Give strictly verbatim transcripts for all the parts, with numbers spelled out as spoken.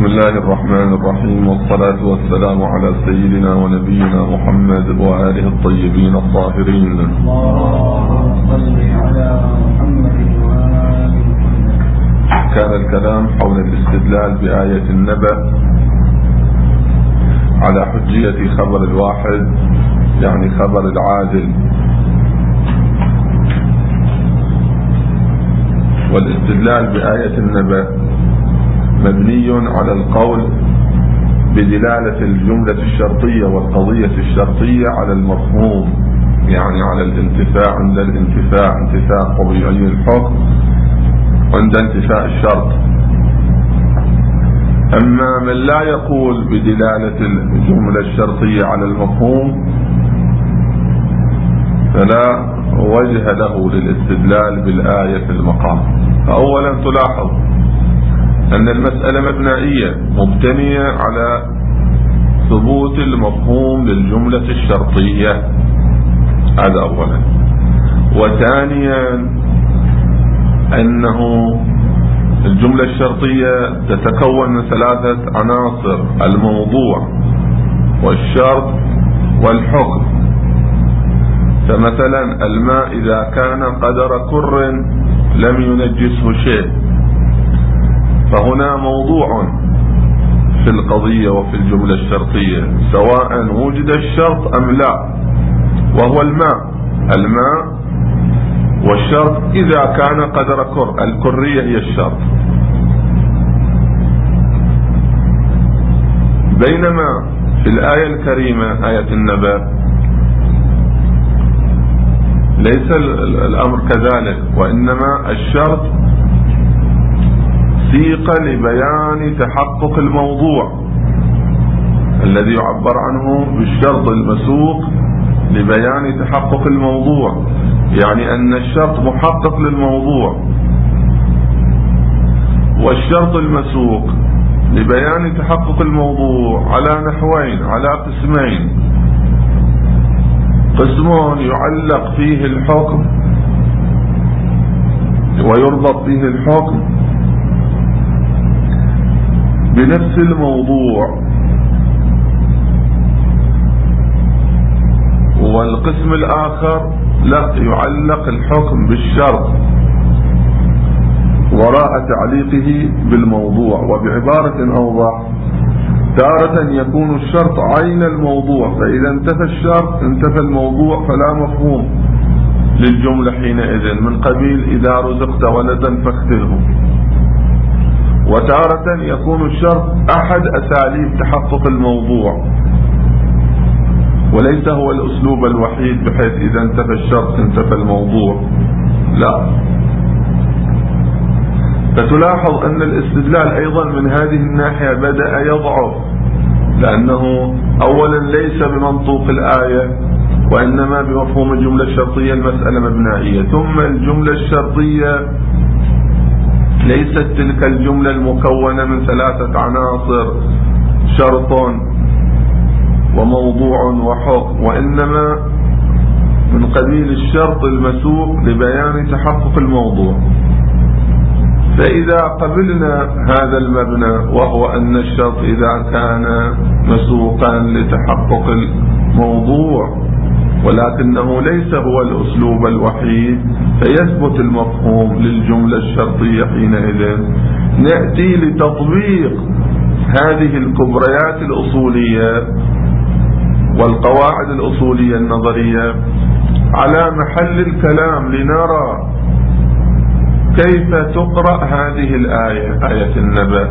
الله الرحمن الرحيم، والصلاة والسلام على سيدنا ونبينا محمد وآله الطيبين الطاهرين. اللهم صل على محمد وآله. كان الكلام حول الاستدلال بآية النبأ على حجية خبر الواحد، يعني خبر العادل. والاستدلال بآية النبأ مبني على القول بدلالة الجملة الشرطية والقضية الشرطية على المفهوم، يعني على الانتفاع عند الانتفاع انتفاع طبيعي الحكم عند انتفاء الشرط. أما من لا يقول بدلالة الجملة الشرطية على المفهوم فلا وجه له للاستدلال بالآية في المقام. فأولا تلاحظ أن المسألة مبنائية مبتنية على ثبوت المفهوم للجملة الشرطية، هذا أولا. وثانيا أنه الجملة الشرطية تتكون من ثلاثة عناصر: الموضوع والشرط والحكم. فمثلا الماء إذا كان قدر كر لم ينجسه شيء، فهنا موضوع في القضية وفي الجملة الشرطية سواء وجد الشرط أم لا، وهو الماء. الماء والشرط إذا كان قدر كر، الكرية هي الشرط. بينما في الآية الكريمة آية النبأ ليس الأمر كذلك، وإنما الشرط سيق لبيان تحقق الموضوع الذي يعبر عنه بالشرط المسوق لبيان تحقق الموضوع، يعني أن الشرط محقق للموضوع. والشرط المسوق لبيان تحقق الموضوع على نحوين، على قسمين: قسم يعلق فيه الحكم ويربط فيه الحكم بنفس الموضوع، والقسم الآخر لا، يعلق الحكم بالشرط وراء تعليقه بالموضوع. وبعبارة أوضح، تارة يكون الشرط عين الموضوع، فإذا انتفى الشرط انتفى الموضوع، فلا مفهوم للجملة حينئذ من قبيل إذا رزقت ولدا فاختله. وتارة يكون الشرط أحد أساليب تحقق الموضوع وليس هو الأسلوب الوحيد، بحيث إذا انتفى الشرط انتفى الموضوع، لا. فتلاحظ أن الاستدلال أيضا من هذه الناحية بدأ يضعف، لأنه أولا ليس بمنطوق الآية وإنما بمفهوم الجملة الشرطية. المسألة مبنائية. ثم الجملة الشرطية ليست تلك الجملة المكونة من ثلاثة عناصر: شرط وموضوع وحكم، وإنما من قبيل الشرط المسوق لبيان تحقق الموضوع. فإذا قبلنا هذا المبنى، وهو أن الشرط إذا كان مسوقا لتحقق الموضوع ولكنه ليس هو الأسلوب الوحيد، فيثبت المفهوم للجملة الشرطية حينئذ نأتي لتطبيق هذه الكبريات الأصولية والقواعد الأصولية النظرية على محل الكلام، لنرى كيف تقرأ هذه الآية، آية النبأ.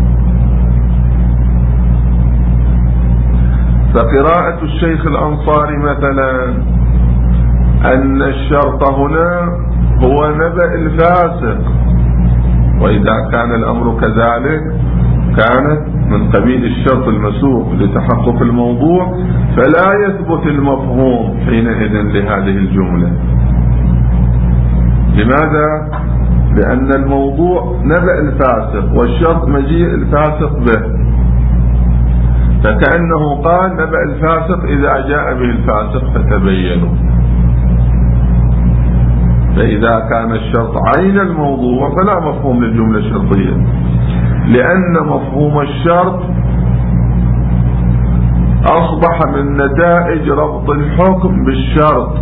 فقراءة الشيخ الأنصاري مثلا أن الشرط هنا هو نبأ الفاسق، وإذا كان الأمر كذلك كانت من قبيل الشرط المسوق لتحقق الموضوع، فلا يثبت المفهوم حينئذ لهذه الجملة. لماذا؟ لأن الموضوع نبأ الفاسق والشرط مجيء الفاسق به، فكأنه قال نبأ الفاسق إذا جاء به الفاسق فتبينوا. فإذا كان الشرط عين الموضوع فلا مفهوم للجملة الشرطية. لأن مفهوم الشرط أصبح من نتائج ربط الحكم بالشرط.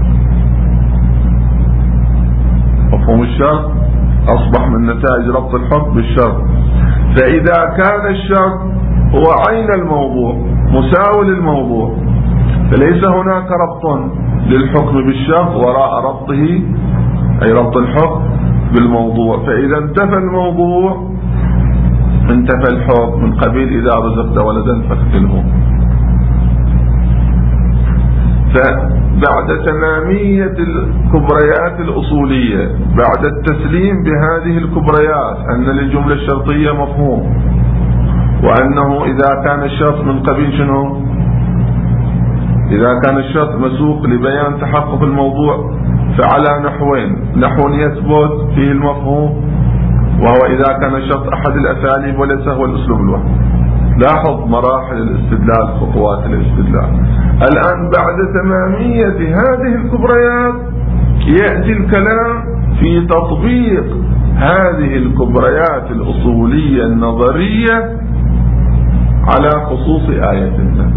مفهوم الشرط أصبح من نتائج ربط الحكم بالشرط. فإذا كان الشرط هو عين الموضوع مساو للموضوع، فليس هناك ربط للحكم بالشرط وراء ربطه، أي ربط الحكم بالموضوع. فإذا انتفى الموضوع انتفى الحكم، من قبيل إذا رزقت ولدا فاقتله. فبعد تمامية الكبريات الأصولية، بعد التسليم بهذه الكبريات أن للجملة الشرطية مفهوم، وأنه إذا كان الشرط من قبيل شنو؟ إذا كان الشرط مسوق لبيان تحقق الموضوع فعلى نحوين: نحو يثبت فيه المفهوم، وهو إذا كان الشرط أحد الأساليب وليس هو الأسلوب الوحيد. لاحظ مراحل الاستدلال، خطوات الاستدلال. الآن بعد تمامية هذه الكبريات يأتي الكلام في تطبيق هذه الكبريات الأصولية النظرية على خصوص آية النبأ.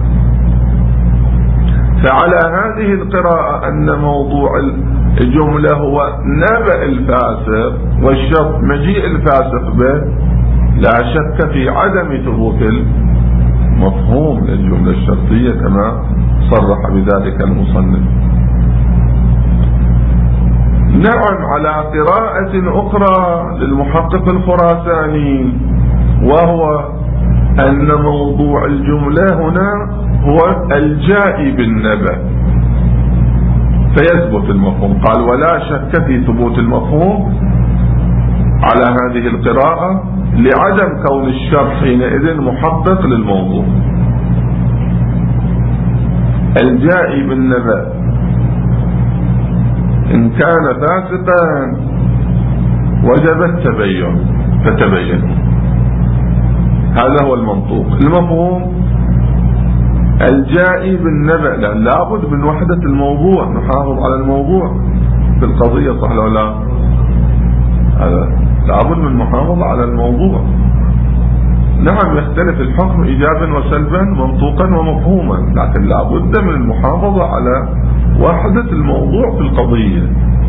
فعلى هذه القراءة أن موضوع الجملة هو نبأ الفاسق والشرط مجيء الفاسق به، لا شك في عدم ثبوت المفهوم للجملة الشرطية كما صرح بذلك المصنف. نعم، على قراءة أخرى للمحقق الخراساني، وهو أن موضوع الجملة هنا هو الجائي بالنبأ فيثبت المفهوم. قال: ولا شك في ثبوت المفهوم على هذه القراءة لعدم كون الشرط حينئذ محقق للموضوع. الجائي بالنبأ إن كان فاسقا وجب التبين فتبين. هذا هو المنطوق. المفهوم الجائي بالنبأ، لأن لابد من وحدة الموضوع، نحافظ على الموضوع في القضية، صح ولا لا؟ هذا لابد من محافظة على الموضوع. نعم، يختلف الحكم إيجابا وسلبا، منطوقا ومفهوما، لكن لابد من المحافظة على وحدة الموضوع في القضية.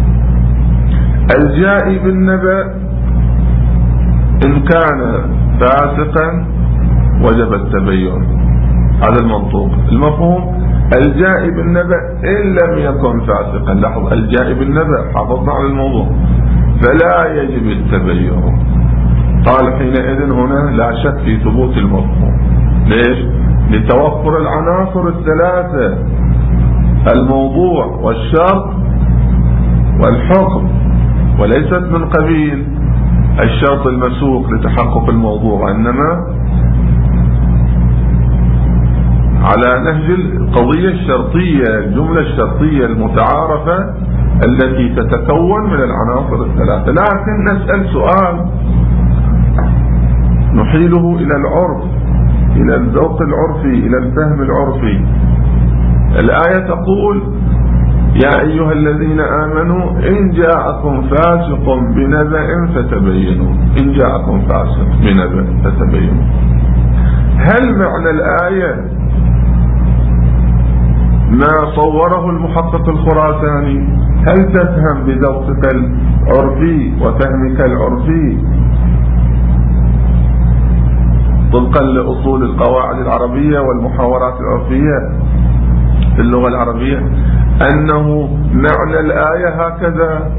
الجائي بالنبأ إن كان فاسقا وجب التبين، هذا المنطوق. المفهوم الجائي بالنبأ إن لم يكن فاسقا. لاحظ، الجائي بالنبأ، حافظنا على الموضوع، فلا يجب التبين. قال حينئذ هنا لا شك في ثبوت المفهوم. ليش؟ لتوفر العناصر الثلاثة: الموضوع والشرط والحكم، وليست من قبيل الشرط المسوق لتحقق الموضوع، وإنما على نهج القضية الشرطية، الجملة الشرطية المتعارفة التي تتكون من العناصر الثلاثة. لكن نسأل سؤال نحيله إلى العرف، إلى الذوق العرفي، إلى الفهم العرفي. الآية تقول: يا أيها الذين آمنوا إن جاءكم فاسق بنبأ فتبينوا. إن جاءكم فاسق بنبأ فتبينوا. هل معنى الآية ما صوره المحقق الخراساني؟ هل تفهم بذوقك العرفي وفهمك العرفي طبقا لأصول القواعد العربية والمحاورات العرفية في اللغة العربية أنه معنى الآية هكذا؟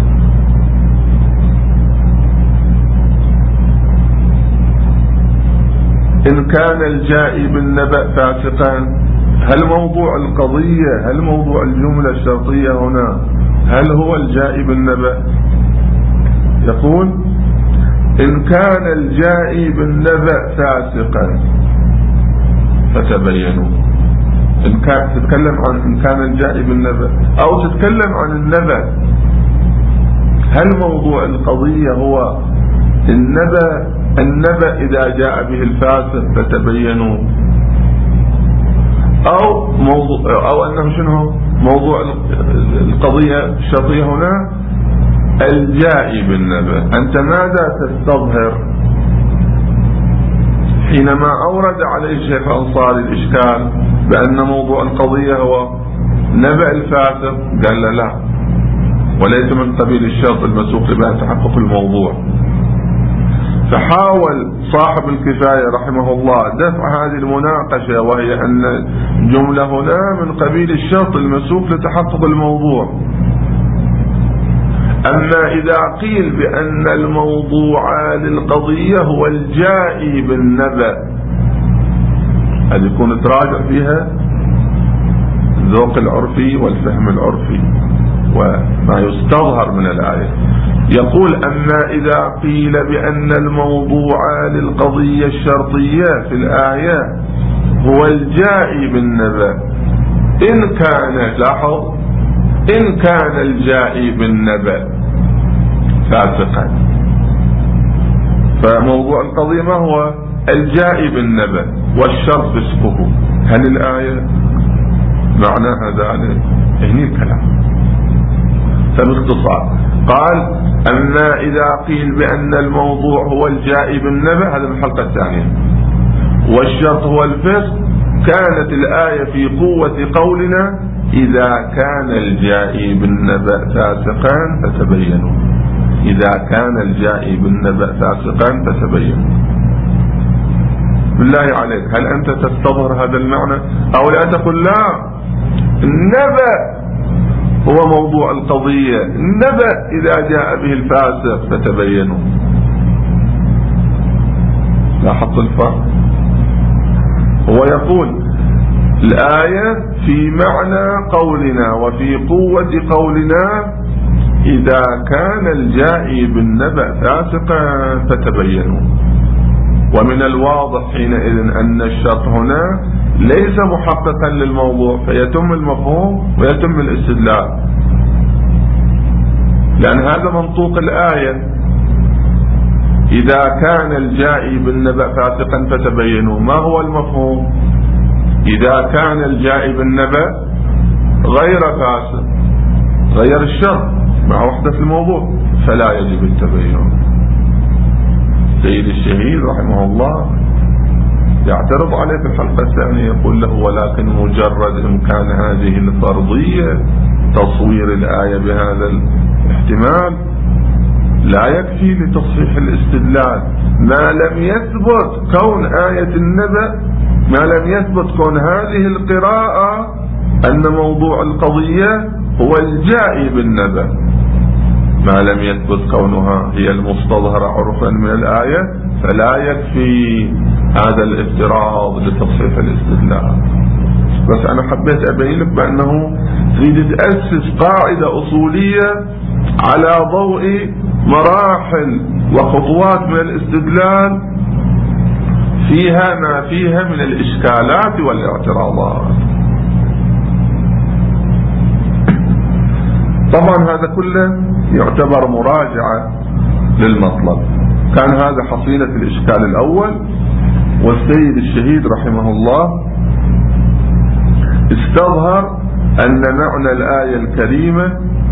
إن كان الجائي بالنبأ فاسقا، هل موضوع القضية، هل موضوع الجملة الشرطية هنا هل هو الجائي بالنبأ؟ يقول: إن كان الجائي بالنبأ فاسقا فتبينوا. إن كان تتكلم عن إن كان الجائي بالنبأ أو تتكلم عن النبأ، هل موضوع القضية هو النبأ النبأ إذا جاء به الفاسق فتبينوا، أو موضوع أو أنه شنو موضوع القضية الشرطية هنا الجائي بالنبأ؟ أنت ماذا تستظهر؟ حينما أورد عليه الشيخ الأنصاري الإشكال بأن موضوع القضية هو نبأ الفاسق، قال له لا، وليس من قبيل الشرط المسوق لبيان تحقق الموضوع. فحاول صاحب الكفاية رحمه الله دفع هذه المناقشة، وهي أن الجملة هنا من قبيل الشرط المسوق لتحقق الموضوع. أما إذا قيل بأن الموضوع للقضية هو الجائي بالنبأ، هذه يكون تراجع فيها الذوق العرفي والفهم العرفي وما يستظهر من الآية. يقول: أما إذا قيل بأن الموضوع للقضية الشرطية في الآية هو الجائي بالنبأ، إن كان، لاحظ، إن كان الجائي بالنبأ فاسقا. فموضوع القضية ما هو؟ الجائي بالنبأ والشرط فسقه. هل الآية معناها ذلك؟ هني الكلام. فباختصار قال: أما إذا قيل بأن الموضوع هو الجائي بالنبأ، هذا الحلقة الثانية، والشرط هو الفسق، كانت الآية في قوة قولنا: إذا كان الجائي بالنبأ فاسقا فتبينوا. إذا كان الجائي بالنبأ فاسقا فتبينوا. بالله عليك، هل أنت تستظهر هذا المعنى أو لا تقول لا، النبأ هو موضوع القضية، النبأ إذا جاء به الفاسق فتبينوا؟ لاحظت الفرق؟ هو يقول الآية في معنى قولنا وفي قوة قولنا: إذا كان الجائي بالنبأ فاسقا فتبينوا. ومن الواضح حينئذ أن الشرط هنا ليس محققا للموضوع، فيتم المفهوم ويتم الاستدلال، لأن هذا منطوق الآية: إذا كان الجائي بالنبأ فاسقا فتبينوا. ما هو المفهوم؟ إذا كان الجائي بالنبأ غير فاسق، غير الشرط مع وحدة الموضوع، فلا يجب التبين. سيد الشهيد رحمه الله يعترض عليه في الحلقة الثانية، يقول له: ولكن مجرد إمكان هذه الفرضية تصوير الآية بهذا الاحتمال لا يكفي لتصحيح الاستدلال، ما لم يثبت كون آية النبأ، ما لم يثبت كون هذه القراءة أن موضوع القضية هو الجائي بالنبأ، ما لم يثبت كونها هي المستظهرة عرفا من الآية، فلا يكفي هذا الافتراض لتصحيح الاستدلال. بس أنا حبيت أبين لك بأنه تريد تأسس قاعدة أصولية على ضوء مراحل وخطوات من الاستدلال فيها ما فيها من الإشكالات والاعتراضات. طبعا هذا كله يعتبر مراجعة للمطلب. كان هذا حصيلة الإشكال الأول، والسيد الشهيد رحمه الله استظهر أن معنى الآية الكريمة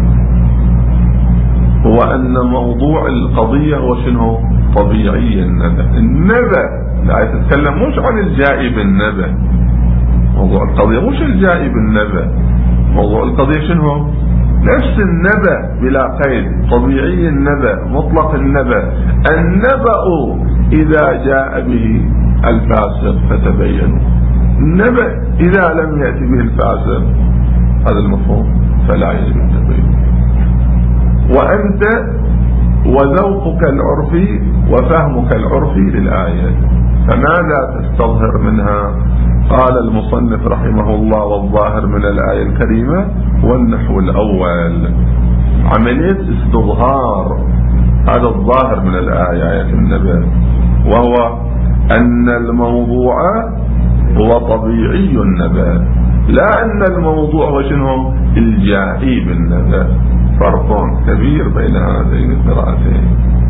هو أن موضوع القضية هو شنو؟ طبيعي النبأ. النبأ لا يتكلم مش عن الجائي بالنبأ، موضوع القضية مش الجائي بالنبأ، موضوع القضية شنو؟ نفس النبأ بلا قيد، طبيعي النبأ، مطلق النبأ. النبأ إذا جاء به الفاسق فتبينوا. النبأ إذا لم يأتي به الفاسق، هذا المفهوم، فلا يجب التبين. وأنت وذوقك العرفي وفهمك العرفي للآية، فماذا تستظهر منها؟ قال المصنف رحمه الله: والظاهر من الآية الكريمة والنحو الأول، عملية استظهار هذا الظاهر من الآية آية النبأ، وهو أن الموضوع هو طبيعي النبأ، لا أن الموضوع هو شنو؟ الجائي بالنبأ. فرق كبير بين هذين القراءتين.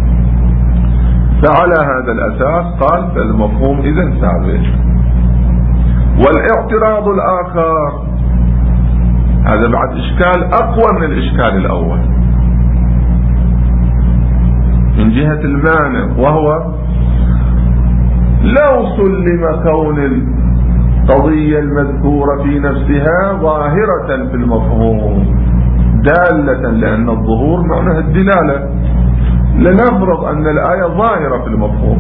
فعلى هذا الأساس قال: فالمفهوم إذن ثابت. والاعتراض الآخر هذا بعد إشكال أقوى من الإشكال الأول من جهة المانع، وهو لو سلم كون القضية المذكورة في نفسها ظاهرة في المفهوم دالة، لأن الظهور معناها الدلالة، لنفرض أن الآية ظاهرة في المفهوم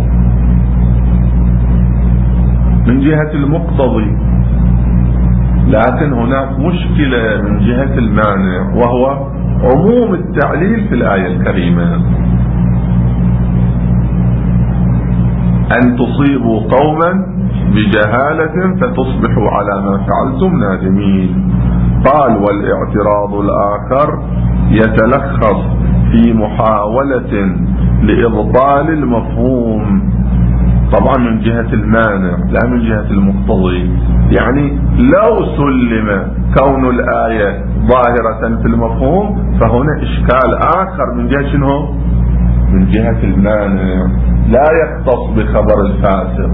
من جهة المقتضي، لكن هناك مشكلة من جهة المانع، وهو عموم التعليل في الآية الكريمة. أن تصيبوا قوما بجهالة فتصبحوا على ما فعلتم نادمين. قال والاعتراض الآخر يتلخص في محاولة لإبطال المفهوم، طبعا من جهة المانع لا من جهة المقتضي. يعني لو سلم كون الآية ظاهرة في المفهوم فهنا إشكال آخر من جهة شنو؟ من جهة المانع، لا يختص بخبر الفاسق،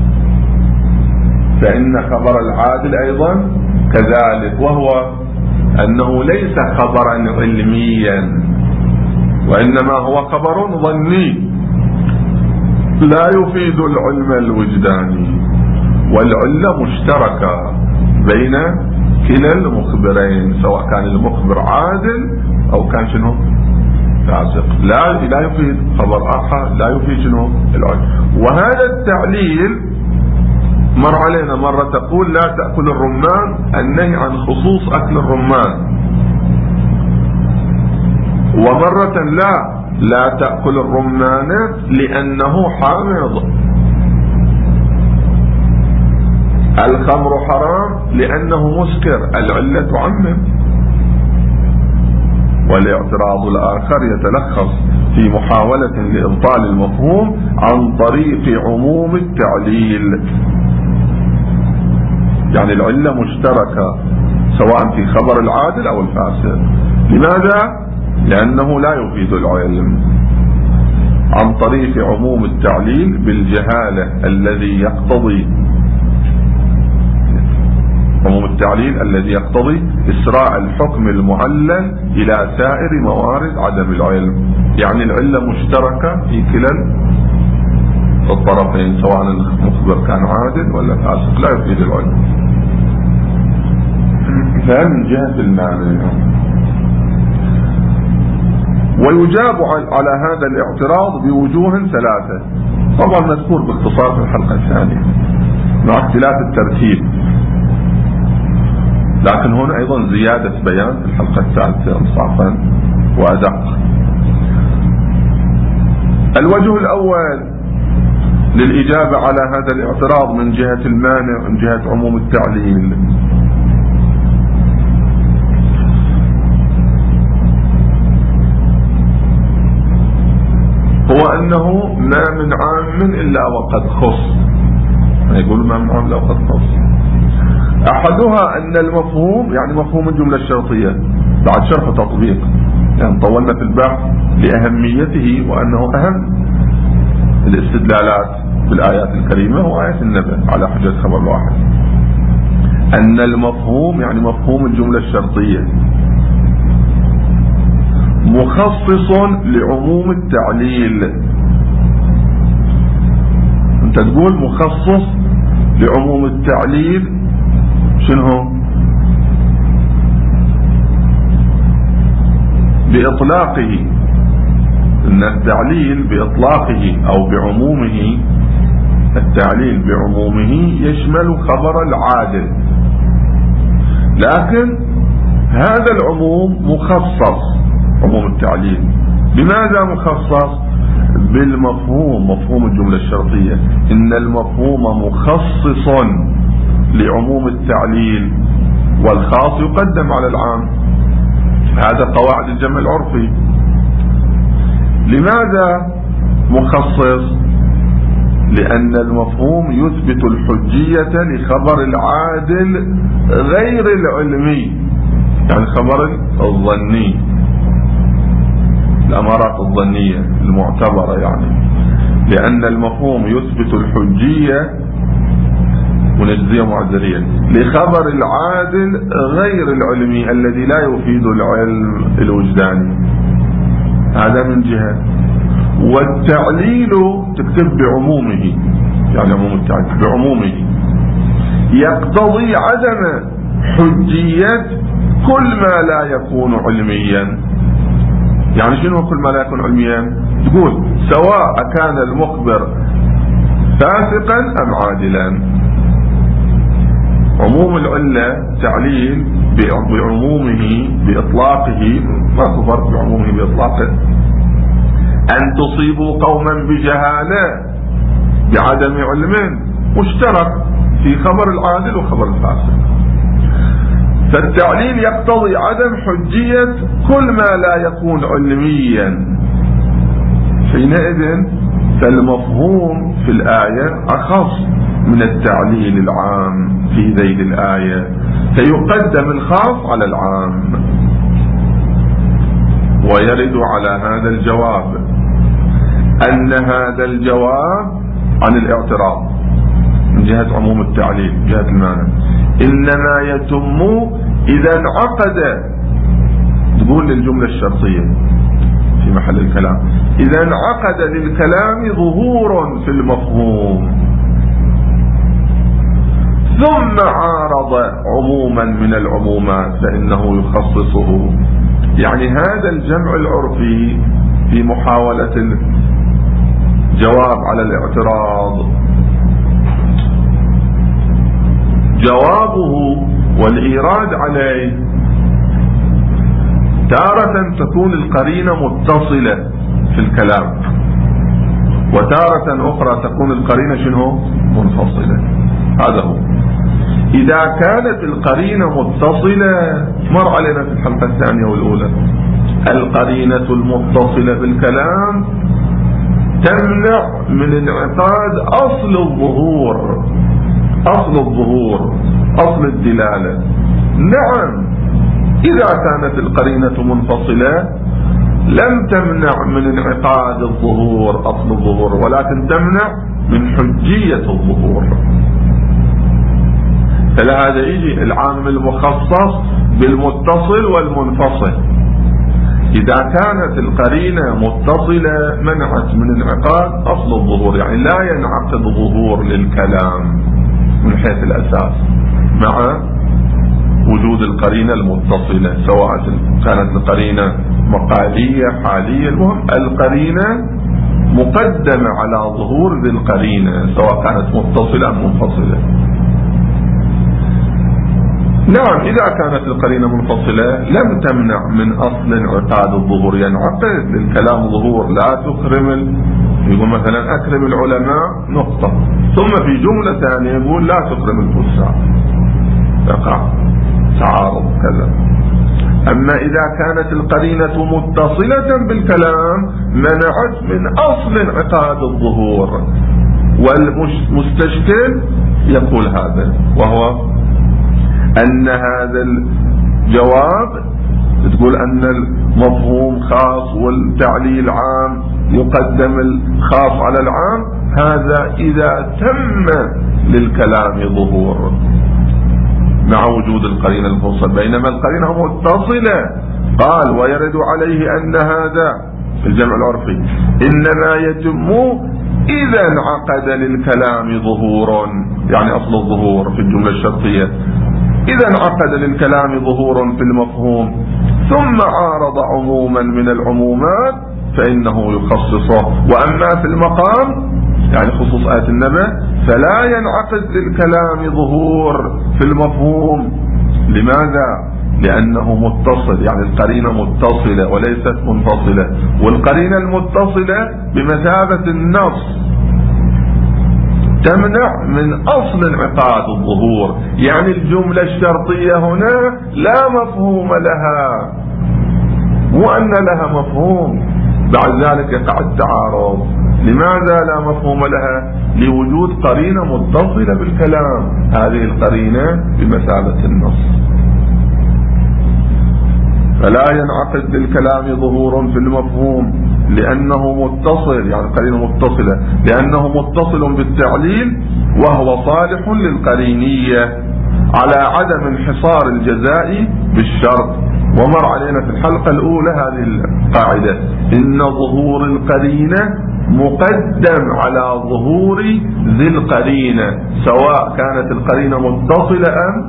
فإن خبر العادل أيضا كذلك، وهو أنه ليس خبرا علميا وإنما هو خبر ظني لا يفيد العلم الوجداني، والعلة مشتركة بين كلا المخبرين سواء كان المخبر عادل أو كان شنو فاسق، لا لا يفيد خبر آخر لا يفيد شنو العلم. وهذا التعليل مر علينا مرة تقول لا تأكل الرمان، النهي عن خصوص أكل الرمان، ومرة لا لا تأكل الرمان لأنه حامض. الخمر حرام لأنه مسكر، العلة تعمم. والاعتراض الآخر يتلخص في محاولة لإبطال المفهوم عن طريق عموم التعليل، يعني العلة مشتركة سواء في خبر العادل أو الفاسد. لماذا؟ لأنه لا يفيد العلم، عن طريق عموم التعليل بالجهالة الذي يقتضي عموم التعليل الذي يقتضي إسراء الحكم المعلل إلى سائر موارد عدم العلم. يعني العلة مشتركة في كلا الطرفين سواء المخبر كان عادل ولا فاسق، لا يفيد العلم. فمن جهة المعنى. ويجاب على هذا الاعتراض بوجوه ثلاثة، طبعا مذكور باختصار في الحلقة الثانية مع اختلاف الترتيب، لكن هنا أيضا زيادة بيان في الحلقة الثالثة إنصافا وأدق. الوجه الأول للإجابة على هذا الاعتراض من جهة المانع من جهة عموم التعليل، هو أنه ما من عام إلا وقد خص، يقول ما من عام إلا وقد خص. أحدها أن المفهوم يعني مفهوم الجملة الشرطية بعد شرح تطبيق، يعني طولنا في البحث لأهميته وأنه أهم الاستدلالات بالآيات الكريمة وآيات النبأ على حجة خبر واحد، أن المفهوم يعني مفهوم الجملة الشرطية مخصص لعموم التعليل. أنت تقول مخصص لعموم التعليل، شنو؟ بإطلاقه، إن التعليل بإطلاقه أو بعمومه، التعليل بعمومه يشمل خبر العادل، لكن هذا العموم مخصص عموم التعليل. لماذا مخصص؟ بالمفهوم، مفهوم الجملة الشرطية، إن المفهوم مخصص لعموم التعليل والخاص يقدم على العام، هذا قواعد الجمع العرفي. لماذا مخصص؟ لأن المفهوم يثبت الحجية لخبر العادل غير العلمي، يعني خبر الظني، الأمارات الظنية المعتبرة، يعني لأن المفهوم يثبت الحجية منجزية معذرية لخبر العادل غير العلمي الذي لا يفيد العلم الوجداني، هذا من جهة. والتعليل تكتب بعمومه، يعني عموم التعليل بعمومه يقتضي عدم حجية كل ما لا يكون علميا. يعني شنو كل ما لا يكون علميا؟ تقول سواء كان المخبر فاسقا أم عادلا. عموم العلة تعليل بعمومه بإطلاقه، ما فرق بعمومه بإطلاقه. أن تصيبوا قوما بجهالة بعدم علم مشترك في خبر العادل وخبر الفاسق. فالتعليل يقتضي عدم حجية كل ما لا يكون علميا. حينئذ فالمفهوم في الآية أخص من التعليل العام في ذيل الآية، فيقدم الخاص على العام. ويرد على هذا الجواب أن هذا الجواب عن الاعتراض من جهة عموم التعليل من جهة المعنى إنما يتم إذا انعقد، تقول للجملة الشرطية في محل الكلام، إذا انعقد للكلام ظهور في المفهوم ثم عارض عموما من العمومات فإنه يخصصه. يعني هذا الجمع العرفي في محاولة الجواب على الاعتراض جوابه والإيراد عليه تارة تكون القرينة متصلة في الكلام، وتارة أخرى تكون القرينة شنو منفصلة. هذا هو. إذا كانت القرينة متصلة، مر علينا في الحلقة الثانية والأولى، القرينة المتصلة بالكلام تمنع من انعقاد أصل الظهور، أصل الظهور أصل الدلالة. نعم إذا كانت القرينة منفصلة لم تمنع من انعقاد الظهور أصل الظهور، ولكن تمنع من حجية الظهور. فلهذا يجي العام المخصص بالمتصل والمنفصل. إذا كانت القرينة متصلة منعت من انعقاد أصل الظهور، يعني لا ينعقد ظهور للكلام من حيث الأساس مع وجود القرينة المتصلة، سواء كانت القرينة مقالية حالية، المهم القرينة مقدمة على ظهور ذي القرينة سواء كانت متصلة أم منفصلة. نعم إذا كانت القرينة منفصلة لم تمنع من أصل انعقاد الظهور، ينعقد للكلام ظهور. لا تكرم ال... يقول مثلا أكرم العلماء نقطة، ثم في جملة ثانية يقول لا تكرم الفساق، يقع تعارض كذا. أما إذا كانت القرينة متصلة بالكلام منعت من أصل انعقاد الظهور. والمستشكل يقول هذا، وهو أن هذا الجواب تقول أن المفهوم خاص والتعليل عام، يقدم الخاص على العام. هذا إذا تم للكلام ظهور مع وجود القرينة المفصل، بينما القرينة متصلة. قال ويرد عليه أن هذا في الجمع العرفي إنما يتم إذا انعقد للكلام ظهور، يعني أصل الظهور في الجملة الشرطية، إذا انعقد للكلام ظهور في المفهوم ثم عارض عموما من العمومات فإنه يخصصه. وأما في المقام يعني خصوص آية النبأ فلا ينعقد للكلام ظهور في المفهوم. لماذا؟ لأنه متصل، يعني القرينة متصلة وليست منفصلة، والقرينة المتصلة بمثابة النص تمنع من أصل انعقاد الظهور. يعني الجملة الشرطية هنا لا مفهوم لها، مو أن لها مفهوم بعد ذلك يقع التعارض. لماذا لا مفهوم لها؟ لوجود قرينة متصلة بالكلام، هذه القرينة بمثابة النص. فلا ينعقد للكلام ظهور في المفهوم لأنه متصل، يعني قرينة متصلة لأنه متصل بالتعليل وهو صالح للقرينية على عدم انحصار الجزاء بالشرط. ومر علينا في الحلقة الأولى هذه القاعدة، إن ظهور القرينة مقدم على ظهور ذي القرينة، سواء كانت القرينة متصلة أم.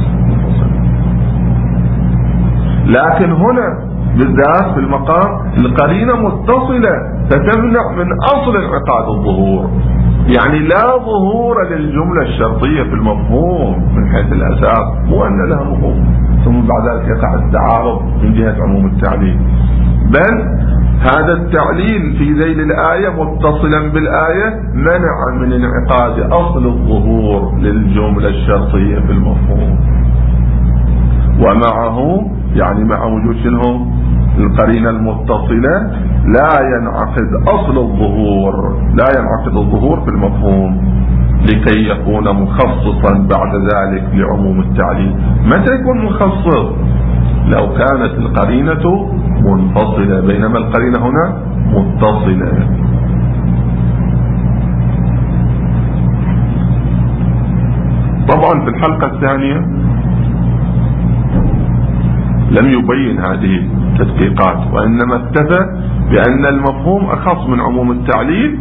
لكن هنا بالذات في المقام القرينة متصلة فتمنع من أصل انعقاد الظهور، يعني لا ظهور للجملة الشرطية في المفهوم من حيث الأساس، مو أن لها مفهوم ثم بعد ذلك يقع التعارض من جهة عموم التعليل، بل هذا التعليل في ذيل الآية متصلا بالآية منع من انعقاد أصل الظهور للجملة الشرطية في المفهوم. ومعه يعني مع وجود شنو القرينة المتصلة لا ينعقد أصل الظهور، لا ينعقد الظهور في المفهوم لكي يكون مخصصا بعد ذلك لعموم التعليل. متى يكون مخصص؟ لو كانت القرينة منفصلة، بينما القرينة هنا متصلة. طبعا في الحلقة الثانية لم يبين هذه التدقيقات، وإنما اكتفى بأن المفهوم أخص من عموم التعليل،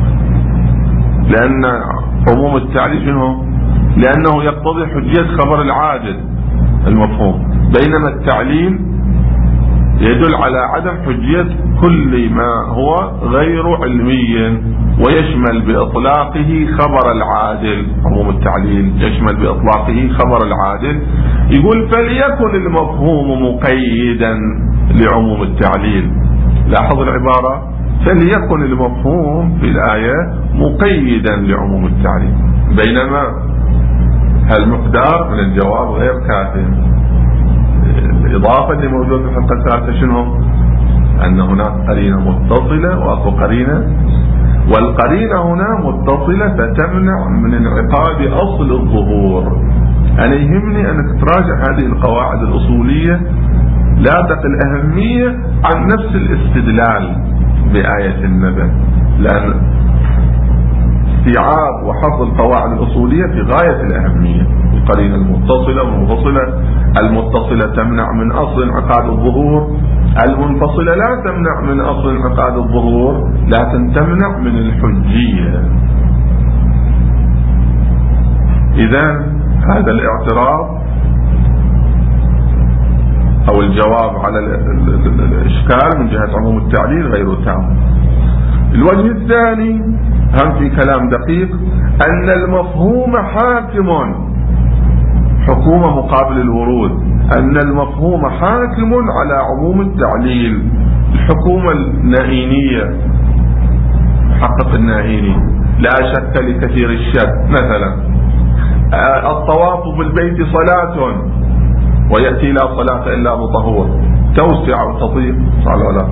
لأن عموم التعليل شنو؟ لأنه يقتضي حجية خبر العادل المفهوم، بينما التعليل يدل على عدم حجية كل ما هو غير علمي ويشمل بإطلاقه خبر العادل. عموم التعليل يشمل بإطلاقه خبر العادل. يقول فليكن المفهوم مقيدا لعموم التعليل. لاحظ العبارة، فليكن المفهوم في الآية مقيدا لعموم التعليل، بينما هالمقدار من الجواب غير كافٍ. الإضافة اللي موجودة في الحلقة الثالثة شنو؟ أن هناك قرينة متصلة وأكو قرينة، والقرينة هنا متصلة فتمنع من انعقاد أصل الظهور. أنا يهمني أنك تراجع هذه القواعد الأصولية لا تقل أهمية عن نفس الاستدلال بآية النبأ، لأن استيعاب وحفظ القواعد الأصولية في غاية الأهمية. القرينة المتصلة والمنفصلة، المتصلة تمنع من أصل انعقاد الظهور، المنفصلة لا تمنع من أصل انعقاد الظهور لكن تمنع من الحجية. إذن هذا الاعتراض أو الجواب على الإشكال من جهة عموم التعليل غير تام. الوجه الثاني هم في كلام دقيق، أن المفهوم حاكم، حكومة مقابل الورود، أن المفهوم حاكم على عموم التعليل. الحكومة النائينية، محقق النائيني، لا شك لكثير الشك، مثلا الطواف بالبيت صلاة ويأتي لا صلاة إلا بطهور، توسع وتضيق صلى الله.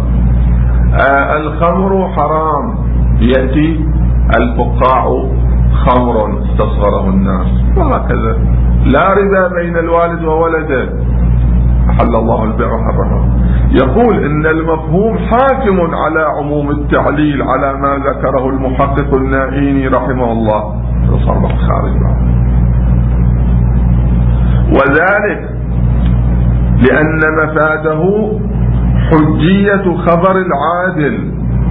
الخمر حرام، يأتي الفقاع خمر استصغره الناس، وهكذا. لا ربا بين الوالد وولده، أحل الله البيع وحرمه. يقول إن المفهوم حاكم على عموم التعليل على ما ذكره المحقق النائيني رحمه الله، صرح خارج بعض. وذلك لأن مفاده حجية خبر العادل.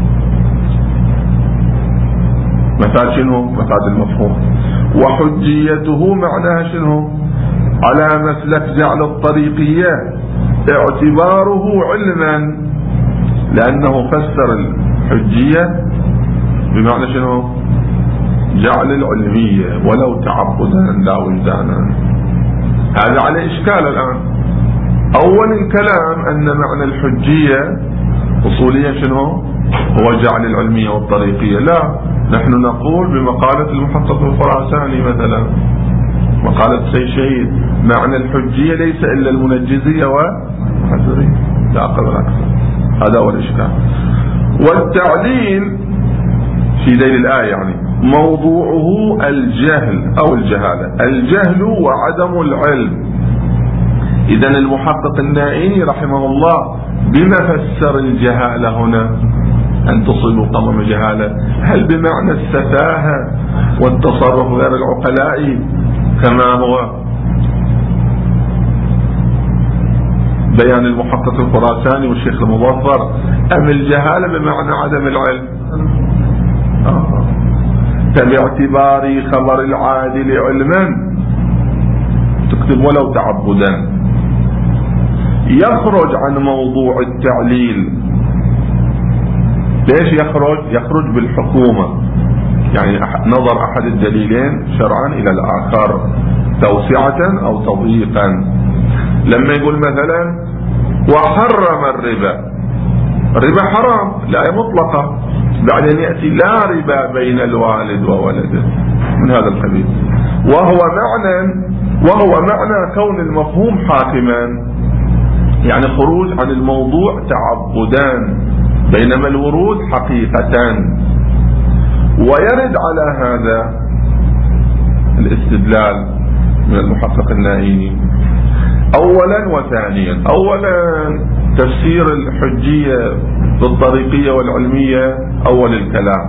مفاد شنو؟ مفاد المفهوم. وحجيته معناها شنو؟ على مسلك جعل الطريقية اعتباره علما، لأنه فسر الحجية بمعنى شنو؟ جعل العلمية ولو تعبدا لا وجدانا. هذا على إشكال الآن. أول الكلام أن معنى الحجية أصوليا شنو؟ هو جعل العلمية والطريقية. لا، نحن نقول بمقالة المحقق الخراساني مثلا، مقالة سيد شهيد، معنى الحجية ليس إلا المنجزية والحزرية، لا أقل أكثر. هذا هو الإشكال. والتعليل في ذيل الآية يعني موضوعه الجهل أو الجهالة، الجهل وعدم العلم. إذن المحقق النائيني رحمه الله بما فسر الجهالة هنا؟ أن تصيبوا قمم جهالة، هل بمعنى السفاهة والتصرف غير العقلاء كما هو بيان المحقق الخراساني والشيخ المظفر، أم الجهالة بمعنى عدم العلم؟ آه. فباعتبار خبر العادل علما تكتب ولو تعبدا يخرج عن موضوع التعليل. ليش يخرج؟ يخرج بالحكومة، يعني نظر أحد الدليلين شرعا إلى الآخر توسعة أو تضييقا. لما يقول مثلا وحرم الربا، الربا حرام لا مطلقة، بعدين يأتي لا ربا بين الوالد وولده من هذا القبيل، وهو معنى وهو معنى كون المفهوم حاكما، يعني خروج عن الموضوع تعبدان بينما الورود حقيقة. ويرد على هذا الاستدلال من المحقق النائيني أولا وثانيا. أولا تفسير الحجية بالطريقية والعلمية أول الكلام.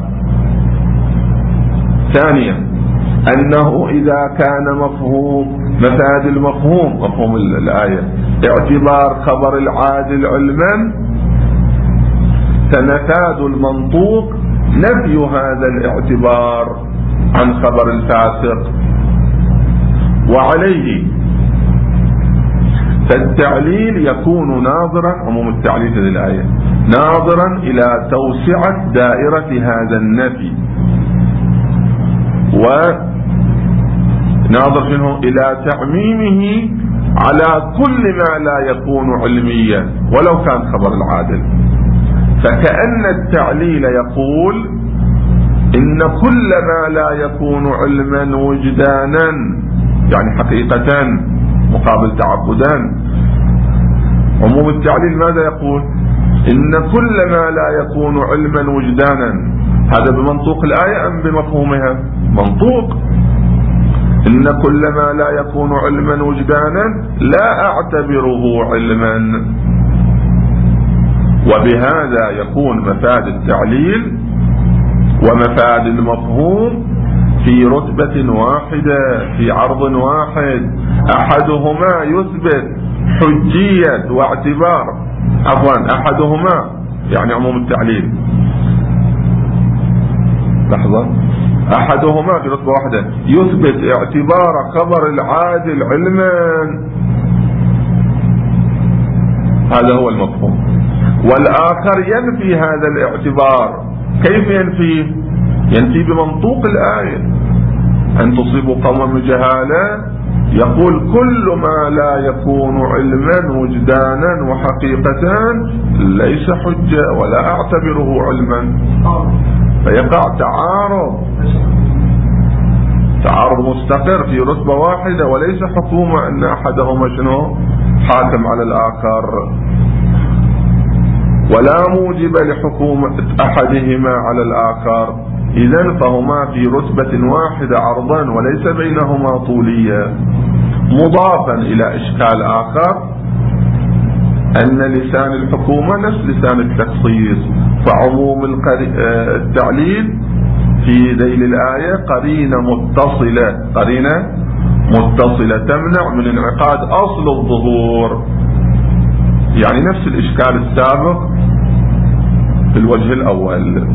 ثانيا أنه إذا كان مفهوم مفاد المفهوم مفهوم الآية اعتبار خبر العادل علما، فمفاد المنطوق نفي هذا الاعتبار عن خبر الفاسق. وعليه فالتعليل يكون ناظرا، عموم التعليل للآية ناظرا إلى توسعة دائرة هذا النفي، وناظر شنو إلى تعميمه على كل ما لا يكون علميا ولو كان خبر العادل. فكأن التعليل يقول إن كل ما لا يكون علما وجدانا، يعني حقيقة مقابل تعبدان. عموم التعليل ماذا يقول؟ إن كل ما لا يكون علما وجدانا، هذا بمنطوق الآية أم بمفهومها؟ منطوق. إن كل ما لا يكون علما وجدانا لا أعتبره علما. وبهذا يكون مفاد التعليل ومفاد المفهوم في رتبة واحدة، في عرض واحد، أحدهما يثبت حجية واعتبار، عفوا أحدهما يعني عموم التعليل، لحظة، أحدهما في رتبة واحدة يثبت اعتبار خبر العادل علما، هذا هو المفهوم، والآخر ينفي هذا الاعتبار. كيف ينفيه؟ ينفي بمنطوق الآية أن تصيبوا قوما بجهالة، يقول كل ما لا يكون علما وجدانا وحقيقة ليس حجة ولا أعتبره علما، فيقع تعارض تعارض مستقر في رتبة واحدة، وليس حكومة أن أحدهما شنو حاكم على الآخر، ولا موجب لحكومة أحدهما على الآخر. إذن فهما في رتبة واحدة عرضا وليس بينهما طولية. مضافا إلى إشكال آخر أن لسان الحكومة نفس لسان التخصيص، فعموم التعليل في ذيل الآية قرينة متصلة قرينة متصلة تمنع من انعقاد أصل الظهور، يعني نفس الإشكال السابق في الوجه الأول.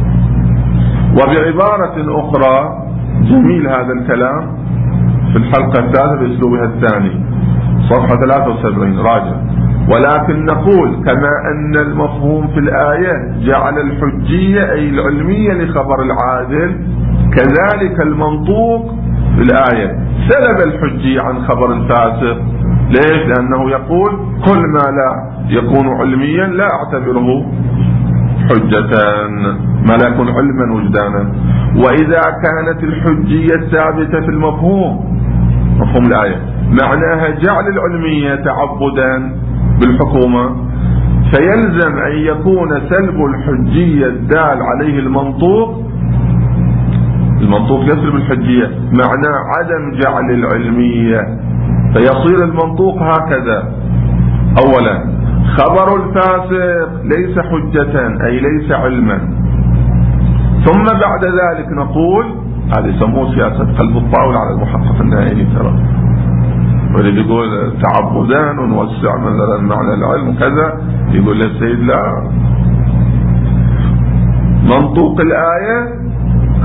وبعبارة أخرى جميل هذا الكلام في الحلقة الثالثة بأسلوبها الثاني صفحة ثلاثة وسبعين راجع. ولكن نقول كما أن المفهوم في الآية جعل الحجية أي العلمية لخبر العادل، كذلك المنطوق في الآية سلب الحجية عن خبر الفاسق. ليش؟ لأنه يقول كل ما لا يكون علميا لا أعتبره حجة، ما لا يكون علما وجدانا. وإذا كانت الحجية ثابتة في المفهوم مفهوم الآية معناها جعل العلمية تعبدا بالحكومة، فيلزم أن يكون سلب الحجية الدال عليه المنطوق، المنطوق يسلب الحجية معناه عدم جعل العلمية، فيصير المنطوق هكذا: أولا خبر الفاسق ليس حجة أي ليس علما، ثم بعد ذلك نقول هذا يسموه سياسة قلب الطاولة على المحقق النائي ترى، واللي يقول تعبدان ونوسع مثلا معنى العلم كذا، يقول للسيد لا، منطوق الآية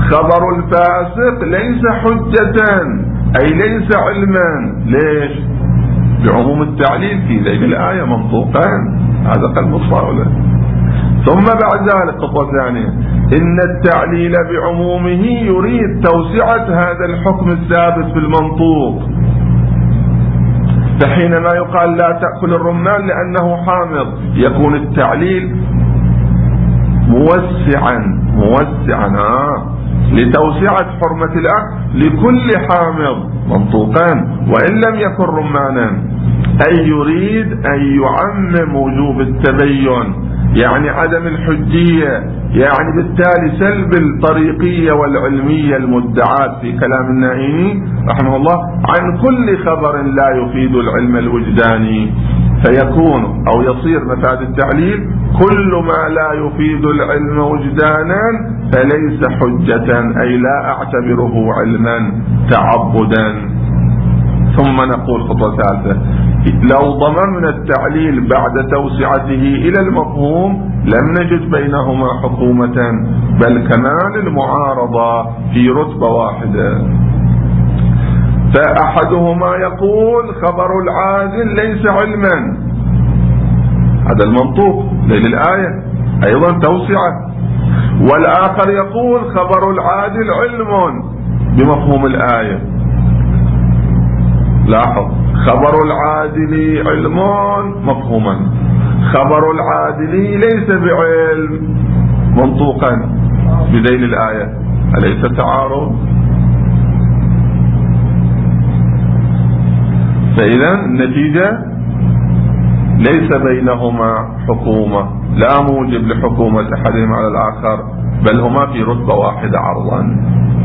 خبر الفاسق ليس حجة أي ليس علما. ليش؟ بعموم التعليل في ذيل الآية منطوقان، هذا قلب الصالح. ثم بعد ذلك خطوة ثانية، إن التعليل بعمومه يريد توسعة هذا الحكم الثابت في المنطوق. فحينما يقال لا تأكل الرمان لأنه حامض، يكون التعليل موسعا موسعا آه لتوسعة حرمة الأكل لكل حامض منطوقان وإن لم يكن رمانا، أي يريد أن يعمم وجوب التبين، يعني عدم الحجية، يعني بالتالي سلب الطريقية والعلمية المدعاة في كلام النائمي رحمه الله عن كل خبر لا يفيد العلم الوجداني، فيكون أو يصير مفاد التعليل كل ما لا يفيد العلم وجدانا فليس حجة، أي لا أعتبره علما تعبدا. ثم نقول خطوة ثالثة، لو ضممنا التعليل بعد توسعته إلى المفهوم لم نجد بينهما حكومة، بل كمال المعارضة في رتبة واحدة. فأحدهما يقول خبر العادل ليس علما، هذا المنطوق للآية أيضا توسعة، والآخر يقول خبر العادل علم بمفهوم الآية. لاحظ، خبر العادل علم مفهوما، خبر العادل ليس بعلم منطوقا بذيل الآية، أليس تعارض؟ فإذا النتيجة ليس بينهما حكومة، لا موجب لحكومة أحدهما على الآخر، بل هما في رتبة واحدة عرضا،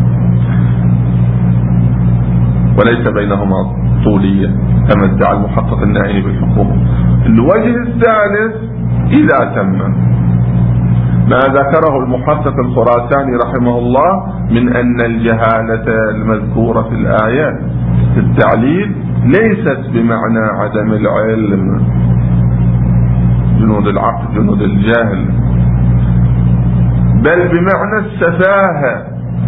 وليس بينهما طولية كما ادعى المحقق النائي بالحكومة. الوجه الثالث إذا تم ما ذكره المحقق الخراساني رحمه الله من أن الجهالة المذكورة في الآيات في التعليل ليست بمعنى عدم العلم، جنود العقل جنود الجاهل، بل بمعنى السفاهة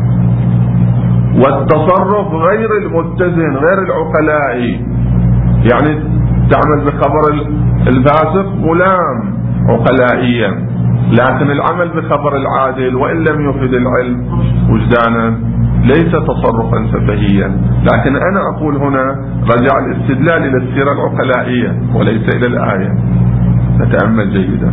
والتصرف غير المتزن غير العقلائي. يعني تعمل بخبر الفاسق ملام عقلائيا، لكن العمل بخبر العادل وإن لم يفد العلم وجدانا ليس تصرفا سفهيا. لكن أنا أقول هنا رجع الاستدلال إلى السيرة العقلائية وليس إلى الآية، نتأمل جيدا،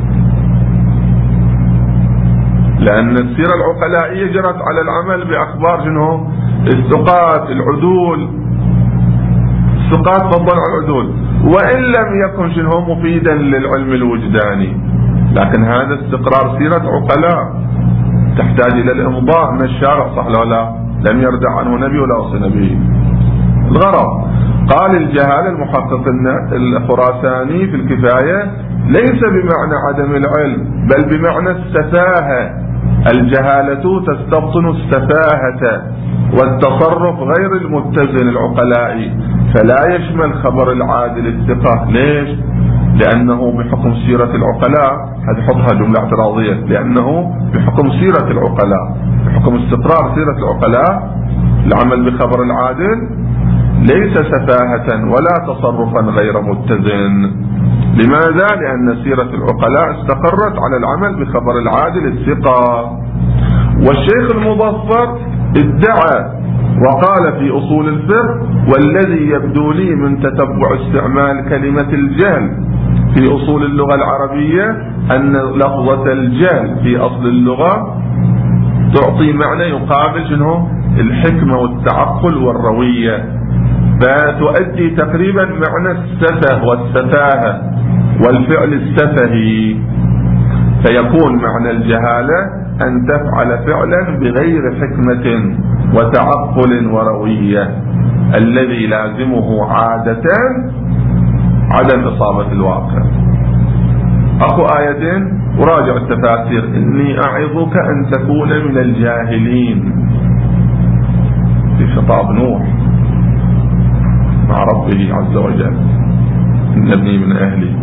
لأن السيرة العقلائية جرت على العمل بأخبار شنو؟ الثقات العدول، الثقات فضلا على العدول، وإن لم يكن شنو مفيدا للعلم الوجداني، لكن هذا استقرار سيرة عقلاء تحتاج إلى الإمضاء من الشارع، صح ولا لا؟ لم يردع عنه نبي ولا وصي نبي. الغرض قال الجهالة المحقق الخراساني في الكفاية ليس بمعنى عدم العلم بل بمعنى السفاهة، الجهالة تستبطن السفاهة والتصرف غير المتزن العقلائي، فلا يشمل خبر العادل الثقة. ليش؟ لأنه بحكم سيرة العقلاء، هذه حطها جملة اعتراضية، لأنه بحكم سيرة العقلاء، بحكم استقرار سيرة العقلاء العمل بخبر العادل ليس سفاهة ولا تصرفا غير متزن. لماذا؟ لأن سيرة العقلاء استقرت على العمل بخبر العادل الثقة. والشيخ المظفر ادعى وقال في أصول الفقه: والذي يبدو لي من تتبع استعمال كلمة الجهل في أصول اللغة العربية أن لفظة الجهل في أصل اللغة تعطي معنى يقابل شنو؟ الحكمة والتعقل والروية، فتؤدي تقريبا معنى السفه والسفاهة والفعل السفهي، فيكون معنى الجهالة أن تفعل فعلا بغير حكمة وتعقل وروية، الذي لازمه عادة عدم إصابة الواقع. أخو آيتين وراجع التفاسير: إني أعظك أن تكون من الجاهلين، في خطاب نوح مع ربه عز وجل، إن ابني من أهلي.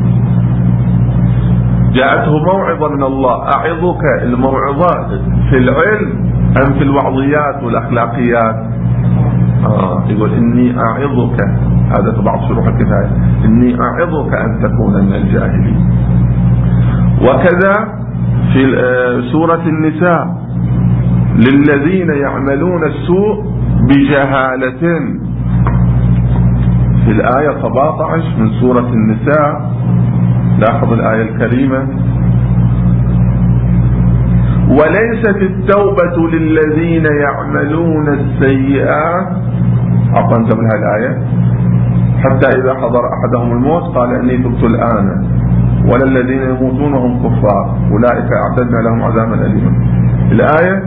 جاءته موعظة من الله، أعظك، الموعظة في العلم أم في الوعظيات والأخلاقيات؟ آه يقول إني أعظك، هذا في بعض شروح الكفاية، إني أعظك أن تكون من الجاهلين. وكذا في سورة النساء للذين يعملون السوء بجهالة، في الآية سبعة عشر من سورة النساء. لاحظ الآية الكريمة: وليست التوبة للذين يعملون السيئات، عفوا انتبه الآية، حتى إذا حضر أحدهم الموت قال إني تبت الآن، ولا الذين يموتون وهم كفار أولئك أعتدنا لهم عذابا أليما. الآية: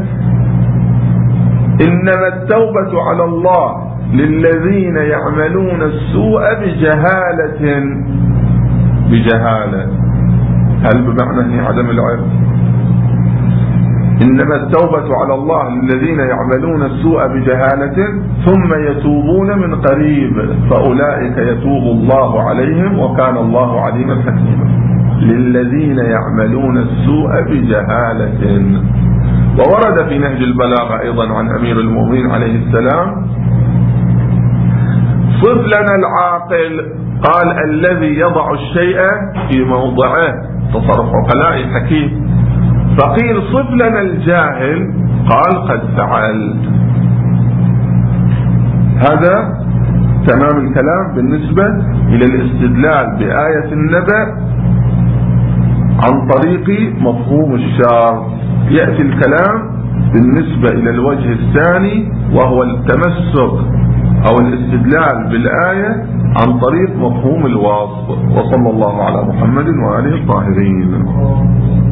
إنما التوبة على الله للذين يعملون السوء بجهالة. بجهالة هل بمعنى عدم العلم؟ إنما التوبة على الله للذين يعملون السوء بجهالة ثم يتوبون من قريب فأولئك يتوب الله عليهم وكان الله عليما حكيما. للذين يعملون السوء بجهالة. وورد في نهج البلاغة أيضا عن أمير المؤمنين عليه السلام: صف لنا العاقل، قال الذي يضع الشيء في موضعه، تصرف عقلاء حكيم. فقيل صف لنا الجاهل، قال قد فعلت. هذا تمام الكلام بالنسبة إلى الاستدلال بآية النبأ عن طريق مفهوم الشرط. يأتي الكلام بالنسبة إلى الوجه الثاني وهو التمسك أو الاستدلال بالآية عن طريق مفهوم الوصف. وصلى الله على محمد وآله الطاهرين.